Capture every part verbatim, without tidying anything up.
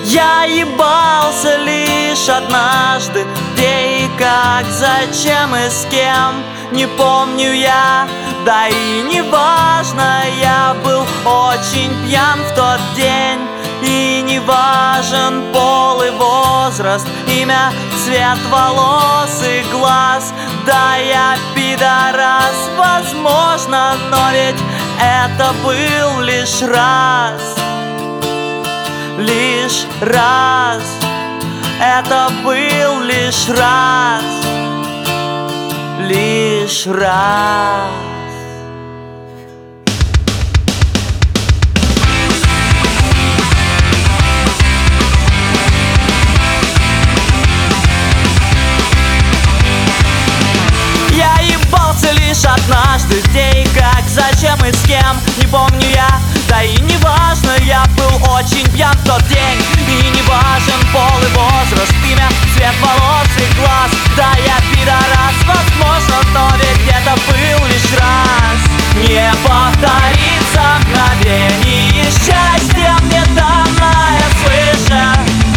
Я ебался лишь однажды, где и как, зачем и с кем, не помню я, да и не важно. Я был очень пьян в тот день, и не важен пол и возраст, имя, цвет волос и глаз. Да, я пидорас, возможно, но ведь это был лишь раз. Лишь раз. Это был лишь раз. Лишь раз. Я ебался лишь однажды, где и как, зачем и с кем, не помню я, да и не важно. Я был очень пьян в тот день, и не важен пол и возраст, имя, цвет волос и глаз. Да, я пидорас, возможно, но ведь это был лишь раз. Не повторится мгновение счастья мне данное свыше,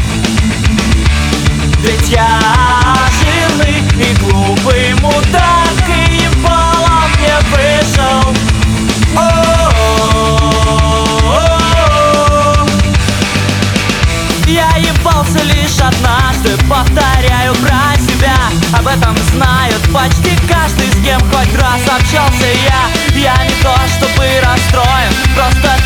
ведь я жирный и глупый мудак, и ебало мне вышел. Я ебался лишь однажды, повторяю про себя. Об этом знают почти каждый, с кем хоть раз общался я. Я не то чтобы расстроен, просто